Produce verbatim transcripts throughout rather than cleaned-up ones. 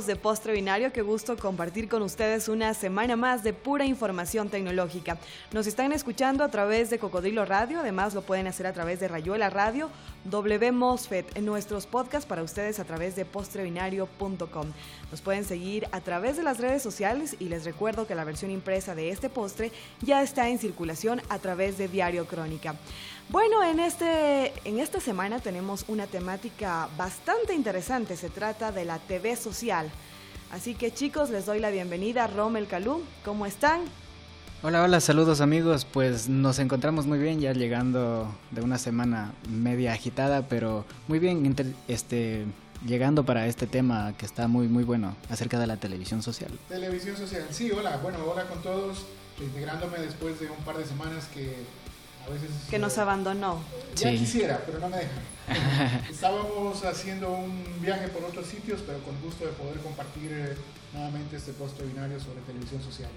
amigos de Postre Binario, qué gusto compartir con ustedes una semana más de pura información tecnológica. Nos están escuchando a través de Cocodrilo Radio, además lo pueden hacer a través de Rayuela Radio, W Mosfet, en nuestros podcasts para ustedes a través de postre binario punto com. Nos pueden seguir a través de las redes sociales y les recuerdo que la versión impresa de este postre ya está en circulación a través de Diario Crónica. Bueno, en, este, en esta semana tenemos una temática bastante interesante, se trata de la T V social. Así que chicos, les doy la bienvenida. Rommel, Calú, ¿cómo están? Hola, hola, saludos amigos, pues nos encontramos muy bien ya llegando de una semana media agitada, pero muy bien inter, este, llegando para este tema que está muy muy bueno acerca de la televisión social. Televisión social, sí, hola, bueno, hola con todos, integrándome después de un par de semanas que a veces... Que nos abandonó. Ya Sí. quisiera, pero no me dejan. Estábamos haciendo un viaje por otros sitios, pero con gusto de poder compartir eh, nuevamente este postre binario sobre televisión social.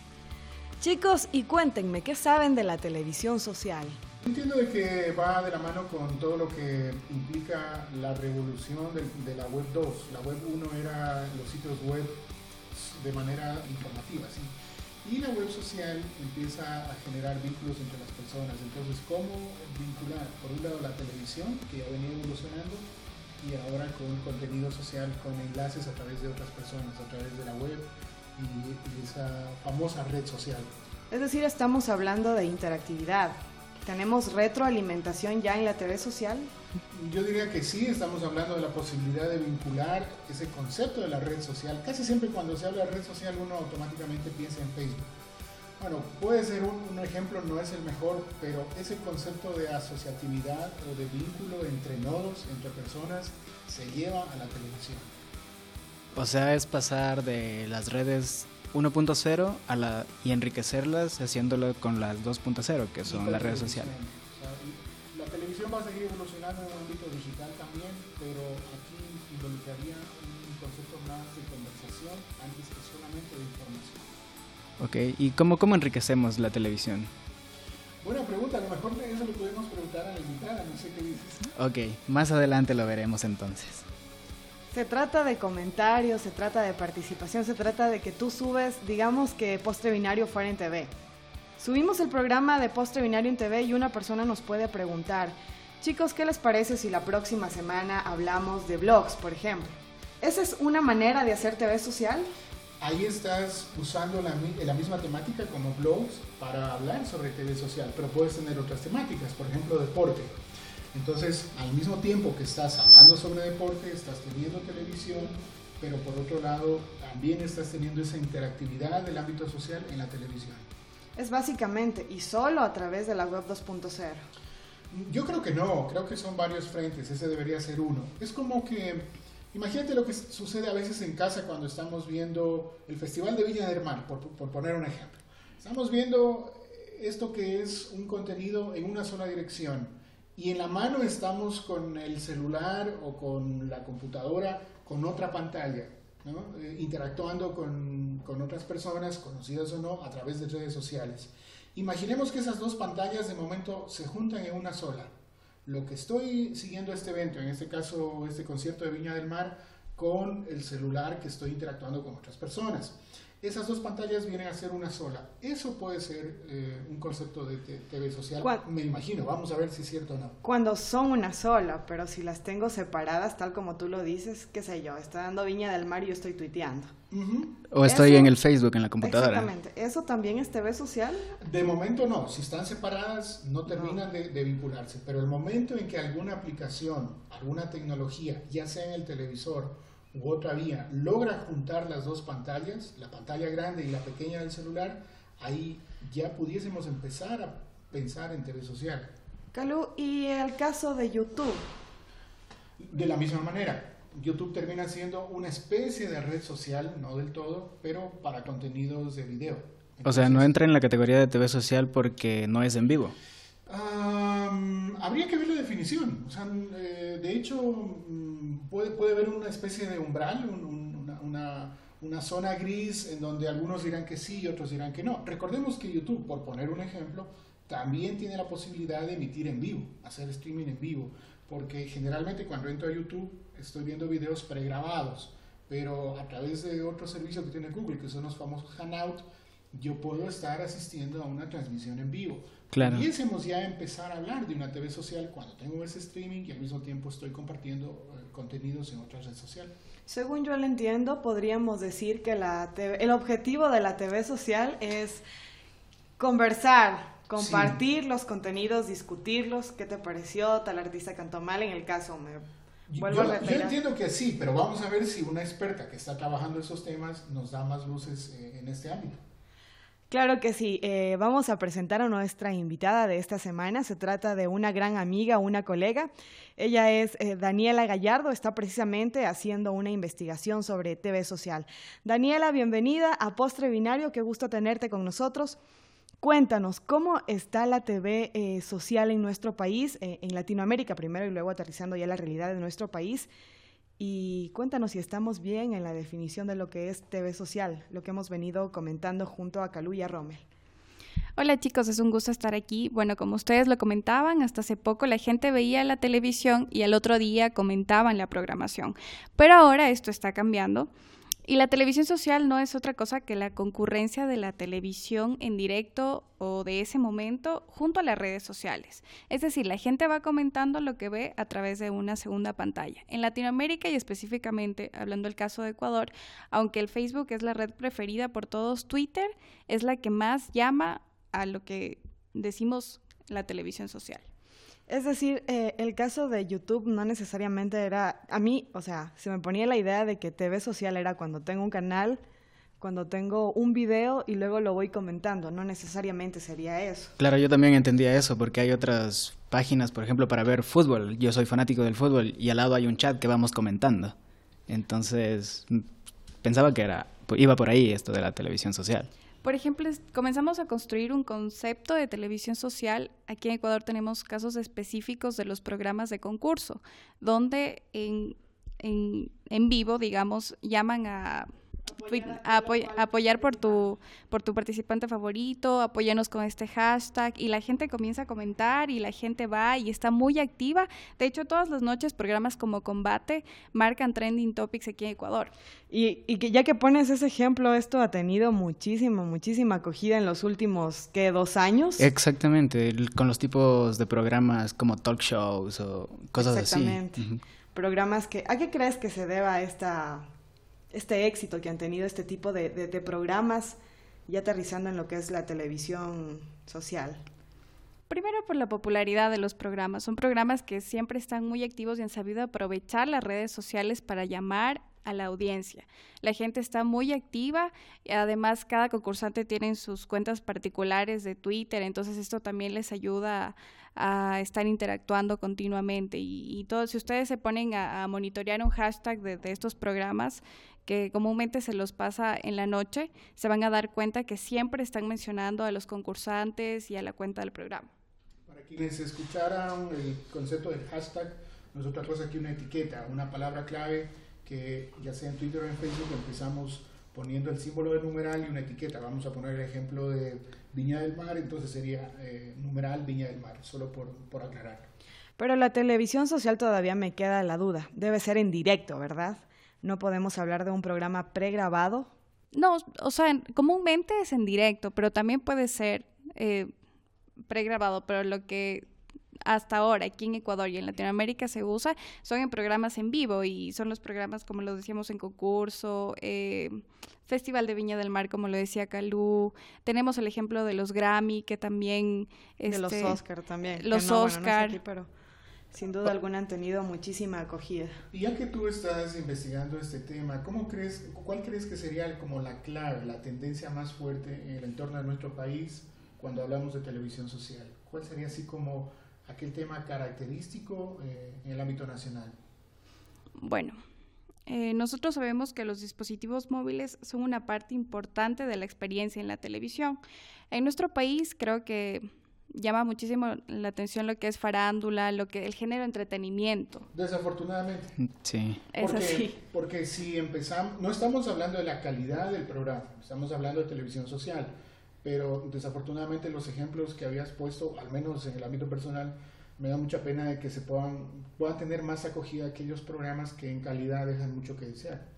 Chicos, y cuéntenme, ¿qué saben de la televisión social? Entiendo de que va de la mano con todo lo que implica la revolución de, de la web dos. La web uno era los sitios web de manera informativa, ¿sí? Y la web social empieza a generar vínculos entre las personas. Entonces, ¿cómo vincular? Por un lado la televisión, que ya venía evolucionando, y ahora con contenido social, con enlaces a través de otras personas, a través de la web y, y esa famosa red social. Es decir, estamos hablando de interactividad. ¿Tenemos retroalimentación ya en la T V social? Yo diría que sí, estamos hablando de la posibilidad de vincular ese concepto de la red social. Casi siempre cuando se habla de red social uno automáticamente piensa en Facebook. Bueno, puede ser un, un ejemplo, no es el mejor, pero ese concepto de asociatividad o de vínculo entre nodos, entre personas, se lleva a la televisión. O sea, es pasar de las redes uno punto cero a la, y enriquecerlas haciéndolo con las dos punto cero, que son las redes sociales. O sea, la televisión va a seguir evolucionando en el ámbito digital también, pero aquí involucraría un concepto más de conversación antes que solamente de información. Ok, ¿y cómo, cómo enriquecemos la televisión? Buena pregunta, a lo mejor eso lo podemos preguntar a la invitada, no sé qué dices. Ok, más adelante lo veremos entonces. Se trata de comentarios, se trata de participación, se trata de que tú subes, digamos que Postre Binario fuera en T V. Subimos el programa de Postre Binario en T V y una persona nos puede preguntar, chicos, ¿qué les parece si la próxima semana hablamos de blogs, por ejemplo? ¿Esa es una manera de hacer T V social? Ahí estás usando la, la misma temática como blogs para hablar sobre T V social, pero puedes tener otras temáticas, por ejemplo, deporte. Entonces, al mismo tiempo que estás hablando sobre deporte, estás teniendo televisión, pero por otro lado, también estás teniendo esa interactividad del ámbito social en la televisión. Es básicamente, y solo a través de la web dos punto cero. Yo creo que no, creo que son varios frentes, ese debería ser uno. Es como que, imagínate lo que sucede a veces en casa cuando estamos viendo el Festival de Viña del Mar, por, por poner un ejemplo. Estamos viendo esto que es un contenido en una sola dirección. Y en la mano estamos con el celular o con la computadora, con otra pantalla, ¿no? Eh, interactuando con, con otras personas, conocidas o no, a través de redes sociales. Imaginemos que esas dos pantallas de momento se juntan en una sola. Lo que estoy siguiendo este evento, en este caso este concierto de Viña del Mar, con el celular que estoy interactuando con otras personas. Esas dos pantallas vienen a ser una sola. Eso puede ser eh, un concepto de T V social, ¿Cuál? Me imagino. Vamos a ver si es cierto o no. Cuando son una sola, pero si las tengo separadas, tal como tú lo dices, qué sé yo, está dando Viña del Mar y yo estoy tuiteando. Uh-huh. O estoy Eso, en el Facebook, en la computadora. Exactamente. ¿Eso también es T V social? De momento no. Si están separadas, no terminan no. De, de vincularse. Pero el momento en que alguna aplicación, alguna tecnología, ya sea en el televisor u otra vía, logra juntar las dos pantallas, la pantalla grande y la pequeña del celular, ahí ya pudiésemos empezar a pensar en T V social. Calú, ¿y el caso de YouTube? De la misma manera, YouTube termina siendo una especie de red social, no del todo, pero para contenidos de video. Entonces, o sea, no entra en la categoría de T V social porque no es en vivo. Um, habría que ver la definición. O sea, eh, de hecho, um, puede, puede haber una especie de umbral, un, un, una, una, una zona gris en donde algunos dirán que sí y otros dirán que no. Recordemos que YouTube, por poner un ejemplo, también tiene la posibilidad de emitir en vivo, hacer streaming en vivo, porque generalmente cuando entro a YouTube estoy viendo videos pregrabados, pero a través de otro servicio que tiene Google, que son los famosos Hangout, yo puedo estar asistiendo a una transmisión en vivo. Claro. Pudiésemos ya empezar a hablar de una T V social cuando tengo ese streaming y al mismo tiempo estoy compartiendo eh, contenidos en otra red social. Según yo lo entiendo, podríamos decir que la T V, el objetivo de la T V social es conversar, compartir sí. los contenidos, discutirlos. ¿Qué te pareció? Tal artista cantó mal, en el caso me vuelvo yo, a reiterar. Yo entiendo que sí, pero vamos a ver si una experta que está trabajando esos temas nos da más luces eh, en este ámbito. Claro que sí, eh, vamos a presentar a nuestra invitada de esta semana. Se trata de una gran amiga, una colega. Ella es eh, Daniela Gallardo, está precisamente haciendo una investigación sobre T V social. Daniela, bienvenida a Postre Binario, qué gusto tenerte con nosotros. Cuéntanos, ¿cómo está la T V eh, social en nuestro país, eh, en Latinoamérica primero y luego aterrizando ya la realidad de nuestro país? Y cuéntanos si estamos bien en la definición de lo que es T V social, lo que hemos venido comentando junto a Calú y a Rommel. Hola chicos, es un gusto estar aquí. Bueno, como ustedes lo comentaban, hasta hace poco la gente veía la televisión y al otro día comentaban la programación. Pero ahora esto está cambiando. Y la televisión social no es otra cosa que la concurrencia de la televisión en directo o de ese momento junto a las redes sociales. Es decir, la gente va comentando lo que ve a través de una segunda pantalla. En Latinoamérica y específicamente, hablando del caso de Ecuador, aunque el Facebook es la red preferida por todos, Twitter es la que más llama a lo que decimos la televisión social. Es decir, eh, el caso de YouTube no necesariamente era, a mí, o sea, se me ponía la idea de que T V social era cuando tengo un canal, cuando tengo un video y luego lo voy comentando, no necesariamente sería eso. Claro, yo también entendía eso porque hay otras páginas, por ejemplo, para ver fútbol. Yo soy fanático del fútbol y al lado hay un chat que vamos comentando. Entonces, pensaba que era iba por ahí esto de la televisión social. Por ejemplo, comenzamos a construir un concepto de televisión social. Aquí en Ecuador tenemos casos específicos de los programas de concurso, donde en, en, en vivo, digamos, llaman a, a, apoy, a apoyar por tu, por tu participante favorito, apóyanos con este hashtag, y la gente comienza a comentar y la gente va y está muy activa. De hecho, todas las noches programas como Combate marcan trending topics aquí en Ecuador. Y, y que ya que pones ese ejemplo, esto ha tenido muchísima, muchísima acogida en los últimos, ¿qué? ¿Dos años? Exactamente, con los tipos de programas como talk shows o cosas Exactamente. así. Uh-huh. Programas que, ¿a qué crees que se deba esta, este éxito que han tenido este tipo de, de, de programas ya aterrizando en lo que es la televisión social? Primero por la popularidad de los programas. Son programas que siempre están muy activos y han sabido aprovechar las redes sociales para llamar a la audiencia. La gente está muy activa y además cada concursante tiene sus cuentas particulares de Twitter, entonces esto también les ayuda a, a estar interactuando continuamente y, y todo, si ustedes se ponen a, a monitorear un hashtag de, de estos programas que comúnmente se los pasa en la noche, se van a dar cuenta que siempre están mencionando a los concursantes y a la cuenta del programa. Para quienes escucharan el concepto del hashtag, no es otra cosa que una etiqueta, una palabra clave que ya sea en Twitter o en Facebook empezamos poniendo el símbolo de numeral y una etiqueta. Vamos a poner el ejemplo de Viña del Mar, entonces sería eh, numeral Viña del Mar, solo por, por aclarar. Pero la televisión social todavía me queda la duda. Debe ser en directo, ¿verdad? No podemos hablar de un programa pregrabado. No, o sea, comúnmente es en directo, pero también puede ser eh, pregrabado, pero lo que hasta ahora aquí en Ecuador y en Latinoamérica se usa son en programas en vivo y son los programas como lo decíamos en concurso, eh, Festival de Viña del Mar como lo decía Calú, tenemos el ejemplo de los Grammy que también de este, los Oscar también los no, Oscar bueno, no sé aquí, pero sin duda alguna han tenido muchísima acogida. Y ya que tú estás investigando este tema, ¿cómo crees, cuál crees que sería como la clave, la tendencia más fuerte en el entorno de nuestro país cuando hablamos de televisión social? ¿Cuál sería así como aquel tema característico eh, en el ámbito nacional? Bueno, eh, nosotros sabemos que los dispositivos móviles son una parte importante de la experiencia en la televisión. En nuestro país creo que llama muchísimo la atención lo que es farándula, lo que el género entretenimiento. Desafortunadamente. Sí. Es porque, así. Porque si empezamos, no estamos hablando de la calidad del programa, estamos hablando de televisión social. Pero desafortunadamente los ejemplos que habías puesto, al menos en el ámbito personal, me da mucha pena de que se puedan, puedan tener más acogida aquellos programas que en calidad dejan mucho que desear.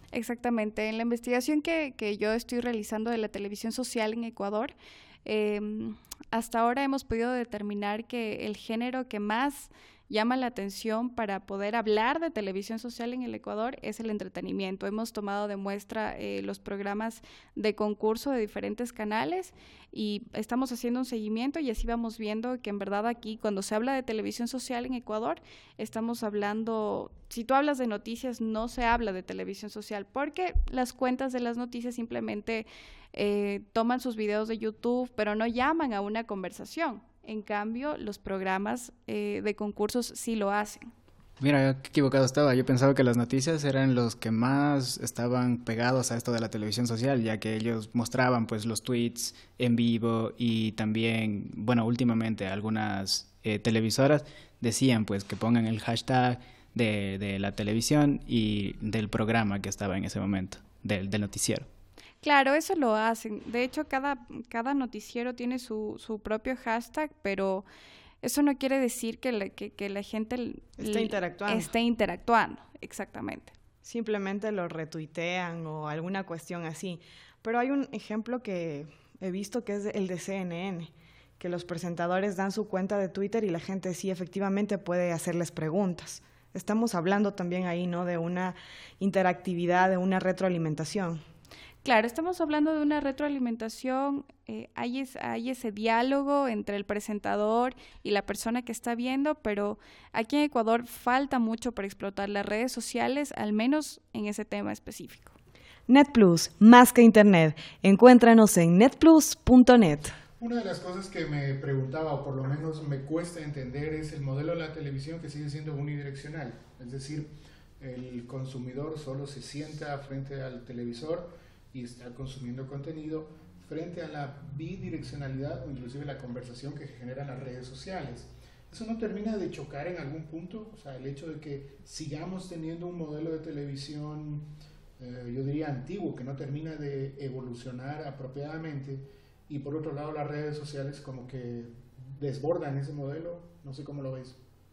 Exactamente. En la investigación que, que yo estoy realizando de la televisión social en Ecuador, eh, hasta ahora hemos podido determinar que el género que más llama la atención para poder hablar de televisión social en el Ecuador es el entretenimiento. Hemos tomado de muestra eh, los programas de concurso de diferentes canales y estamos haciendo un seguimiento y así vamos viendo que en verdad aquí cuando se habla de televisión social en Ecuador estamos hablando, si tú hablas de noticias no se habla de televisión social porque las cuentas de las noticias simplemente eh, toman sus videos de YouTube pero no llaman a una conversación. En cambio, los programas eh, de concursos sí lo hacen. Mira, qué equivocado estaba. Yo pensaba que las noticias eran los que más estaban pegados a esto de la televisión social, ya que ellos mostraban pues los tweets en vivo y también, bueno, últimamente algunas eh, televisoras decían pues que pongan el hashtag de, de la televisión y del programa que estaba en ese momento, del, del noticiero. Claro, eso lo hacen. De hecho, cada, cada noticiero tiene su, su propio hashtag, pero eso no quiere decir que la, que, que la gente esté interactuando. esté interactuando. Exactamente. Simplemente lo retuitean o alguna cuestión así. Pero hay un ejemplo que he visto que es el de C N N, que los presentadores dan su cuenta de Twitter y la gente sí efectivamente puede hacerles preguntas. Estamos hablando también ahí, ¿no?, de una interactividad, de una retroalimentación. Claro, estamos hablando de una retroalimentación, eh, hay, es, hay ese diálogo entre el presentador y la persona que está viendo, pero aquí en Ecuador falta mucho para explotar las redes sociales, al menos en ese tema específico. NetPlus, más que Internet. Encuéntranos en netplus punto net. Una de las cosas que me preguntaba, o por lo menos me cuesta entender, es el modelo de la televisión que sigue siendo unidireccional. Es decir, el consumidor solo se sienta frente al televisor y está consumiendo contenido frente a la bidireccionalidad o inclusive la conversación que generan las redes sociales. ¿Eso no termina de chocar en algún punto? O sea, el hecho de que sigamos teniendo un modelo de televisión, eh, yo diría antiguo, que no termina de evolucionar apropiadamente, y por otro lado las redes sociales como que desbordan ese modelo. No sé cómo lo ves.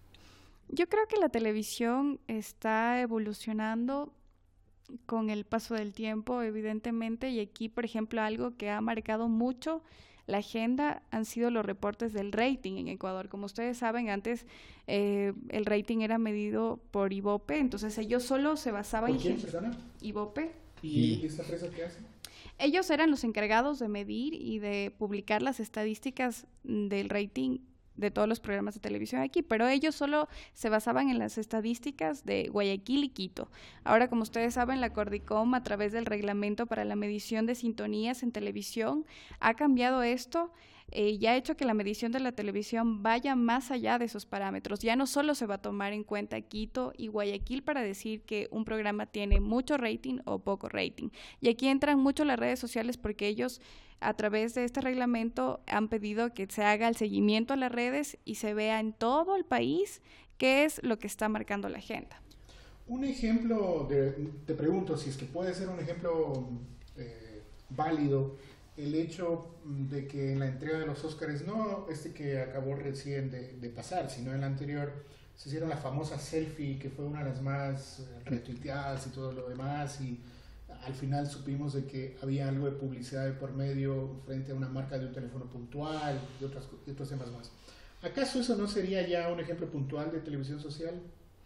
Yo creo que la televisión está evolucionando con el paso del tiempo, evidentemente, y aquí, por ejemplo, algo que ha marcado mucho la agenda han sido los reportes del rating en Ecuador. Como ustedes saben, antes eh, el rating era medido por Ibope, entonces ellos solo se basaban ¿Por quién, en perdona? Ibope. ¿Y esta empresa qué hace? Ellos eran los encargados de medir y de publicar las estadísticas del rating de todos los programas de televisión aquí, pero ellos solo se basaban en las estadísticas de Guayaquil y Quito. Ahora, como ustedes saben, la Cordicom, a través del reglamento para la medición de sintonías en televisión, ha cambiado esto eh, y ha hecho que la medición de la televisión vaya más allá de esos parámetros. Ya no solo se va a tomar en cuenta Quito y Guayaquil para decir que un programa tiene mucho rating o poco rating. Y aquí entran mucho las redes sociales porque ellos, a través de este reglamento, han pedido que se haga el seguimiento a las redes y se vea en todo el país qué es lo que está marcando la agenda. Un ejemplo, de, te pregunto si es que puede ser un ejemplo eh, válido, el hecho de que en la entrega de los Óscares, no este que acabó recién de, de pasar, sino en la anterior, se hicieron la famosa selfie, que fue una de las más retuiteadas y todo lo demás, y al final supimos de que había algo de publicidad de por medio frente a una marca de un teléfono puntual y, otras, y otros temas más. ¿Acaso eso no sería ya un ejemplo puntual de televisión social?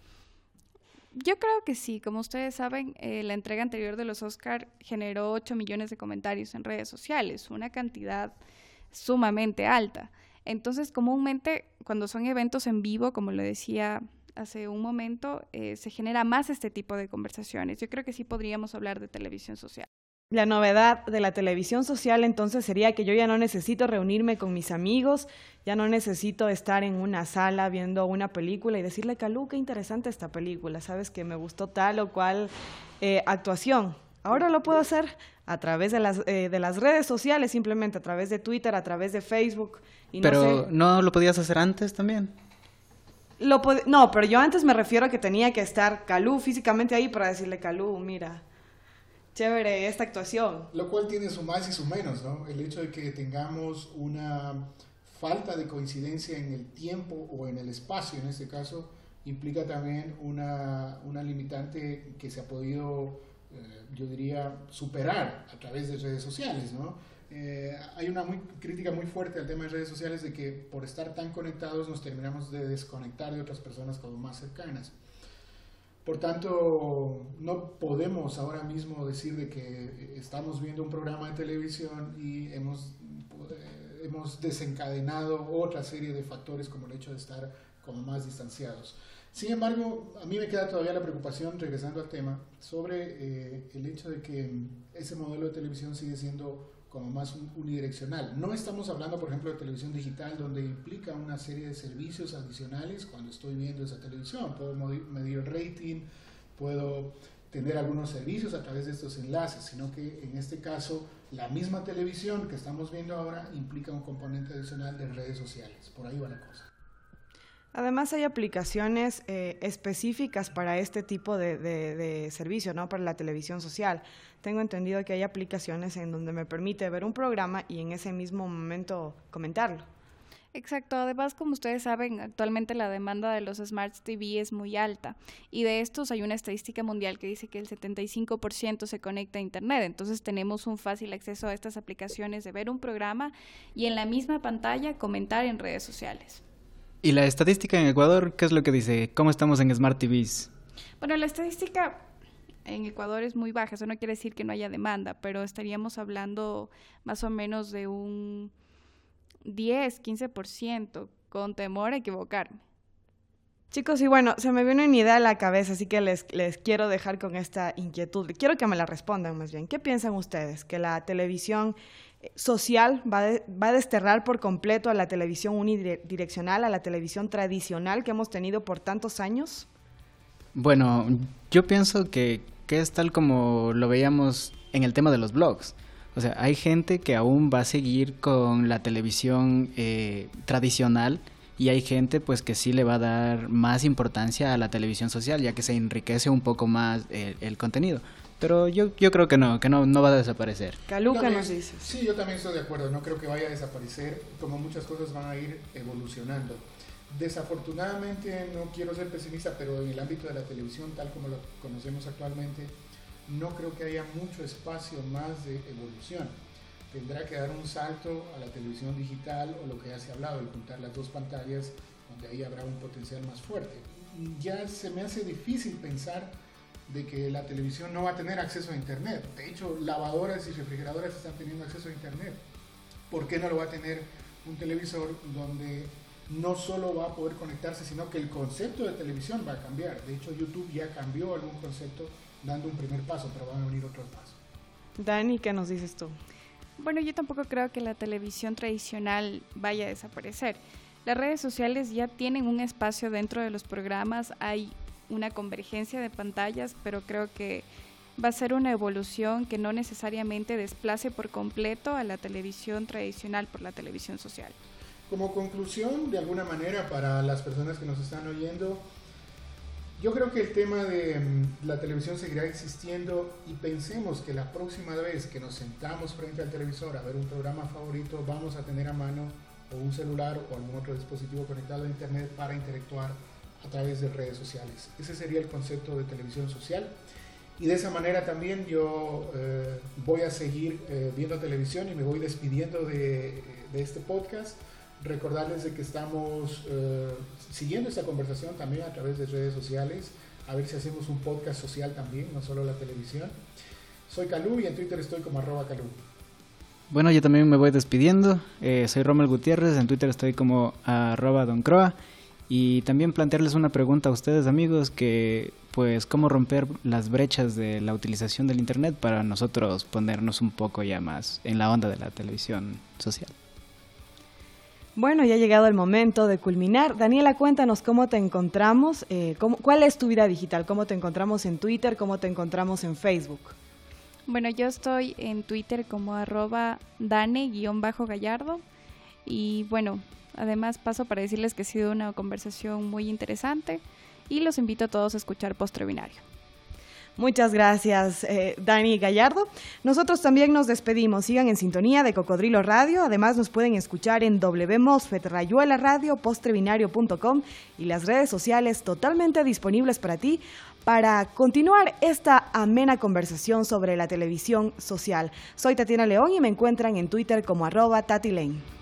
Yo creo que sí. Como ustedes saben, eh, la entrega anterior de los Oscar generó ocho millones de comentarios en redes sociales, una cantidad sumamente alta. Entonces, comúnmente, cuando son eventos en vivo, como lo decía hace un momento, eh, se genera más este tipo de conversaciones. Yo creo que sí podríamos hablar de televisión social. La novedad de la televisión social entonces sería que yo ya no necesito reunirme con mis amigos, ya no necesito estar en una sala viendo una película y decirle, Calú, qué interesante esta película, sabes que me gustó tal o cual eh, actuación. Ahora lo puedo hacer a través de las, eh, de las redes sociales, simplemente a través de Twitter, a través de Facebook. Y Pero no, sé, ¿no lo podías hacer antes también? Lo pod- no, pero yo antes me refiero a que tenía que estar Calú físicamente ahí para decirle, Calú, mira, chévere esta actuación. Lo cual tiene su más y su menos, ¿no? El hecho de que tengamos una falta de coincidencia en el tiempo o en el espacio, en este caso, implica también una, una limitante que se ha podido eh, yo diría, superar a través de redes sociales, ¿no? Eh, hay una muy, crítica muy fuerte al tema de redes sociales de que por estar tan conectados nos terminamos de desconectar de otras personas como más cercanas. Por tanto, no podemos ahora mismo decir de que estamos viendo un programa de televisión y hemos, eh, hemos desencadenado otra serie de factores como el hecho de estar como más distanciados. Sin embargo, a mí me queda todavía la preocupación, regresando al tema, sobre eh, el hecho de que ese modelo de televisión sigue siendo como más unidireccional. No estamos hablando, por ejemplo, de televisión digital, donde implica una serie de servicios adicionales cuando estoy viendo esa televisión. Puedo medir el rating, puedo tener algunos servicios a través de estos enlaces, sino que en este caso la misma televisión que estamos viendo ahora implica un componente adicional de redes sociales. Por ahí va la cosa. Además hay aplicaciones eh, específicas para este tipo de, de, de servicio, ¿no? Para la televisión social. Tengo entendido que hay aplicaciones en donde me permite ver un programa y en ese mismo momento comentarlo. Exacto, además como ustedes saben, actualmente la demanda de los Smart T V es muy alta y de estos hay una estadística mundial que dice que el setenta y cinco por ciento se conecta a internet, entonces tenemos un fácil acceso a estas aplicaciones de ver un programa y en la misma pantalla comentar en redes sociales. ¿Y la estadística en Ecuador qué es lo que dice? ¿Cómo estamos en Smart T Vs? Bueno, la estadística en Ecuador es muy baja, eso no quiere decir que no haya demanda, pero estaríamos hablando más o menos de un diez, quince por ciento, con temor a equivocarme. Chicos, y bueno, se me viene una idea a la cabeza, así que les, les quiero dejar con esta inquietud. Quiero que me la respondan más bien. ¿Qué piensan ustedes? ¿Que la televisión social va, de, va a desterrar por completo a la televisión unidireccional, a la televisión tradicional que hemos tenido por tantos años? Bueno, yo pienso que, que es tal como lo veíamos en el tema de los blogs. O sea, hay gente que aún va a seguir con la televisión eh, tradicional y hay gente pues que sí le va a dar más importancia a la televisión social, ya que se enriquece un poco más el, el contenido. Pero yo yo creo que no, que no, no va a desaparecer. Caluca nos dice. Sí, yo también estoy de acuerdo. No creo que vaya a desaparecer, como muchas cosas van a ir evolucionando. Desafortunadamente, no quiero ser pesimista, pero en el ámbito de la televisión, tal como lo conocemos actualmente, no creo que haya mucho espacio más de evolución. Tendrá que dar un salto a la televisión digital o lo que ya se ha hablado, el juntar las dos pantallas, donde ahí habrá un potencial más fuerte. Ya se me hace difícil pensar de que la televisión no va a tener acceso a internet. De hecho, lavadoras y refrigeradoras están teniendo acceso a internet. ¿Por qué no lo va a tener un televisor donde no solo va a poder conectarse, sino que el concepto de televisión va a cambiar? De hecho, YouTube ya cambió algún concepto dando un primer paso, pero van a venir otros pasos. Dani, ¿qué nos dices tú? Bueno, yo tampoco creo que la televisión tradicional vaya a desaparecer. Las redes sociales ya tienen un espacio dentro de los programas, hay una convergencia de pantallas, pero creo que va a ser una evolución que no necesariamente desplace por completo a la televisión tradicional por la televisión social. Como conclusión, de alguna manera, para las personas que nos están oyendo, yo creo que el tema de um, la televisión seguirá existiendo y pensemos que la próxima vez que nos sentamos frente al televisor a ver un programa favorito, vamos a tener a mano o un celular o algún otro dispositivo conectado a internet para interactuar a través de redes sociales. Ese sería el concepto de televisión social. Y de esa manera también yo eh, voy a seguir eh, viendo televisión y me voy despidiendo de, de este podcast. Recordarles de que estamos eh, siguiendo esta conversación también a través de redes sociales, a ver si hacemos un podcast social también, no solo la televisión. Soy Calú y en Twitter estoy como arroba Calú. Bueno, yo también me voy despidiendo. Eh, soy Rommel Gutiérrez, en Twitter estoy como arroba Don Croa. Y también plantearles una pregunta a ustedes, amigos, que pues cómo romper las brechas de la utilización del internet para nosotros ponernos un poco ya más en la onda de la televisión social. Bueno, ya ha llegado el momento de culminar. Daniela, cuéntanos cómo te encontramos, eh, cómo, cuál es tu vida digital, cómo te encontramos en Twitter, cómo te encontramos en Facebook. Bueno, yo estoy en Twitter como arroba Dane-Gallardo y bueno, además paso para decirles que ha sido una conversación muy interesante y los invito a todos a escuchar Post Binario. Muchas gracias, eh, Dani Gallardo. Nosotros también nos despedimos. Sigan en sintonía de Cocodrilo Radio. Además, nos pueden escuchar en W Mosfet, Rayuela Radio, postrebinario punto com y las redes sociales totalmente disponibles para ti para continuar esta amena conversación sobre la televisión social. Soy Tatiana León y me encuentran en Twitter como arroba Tati Lane.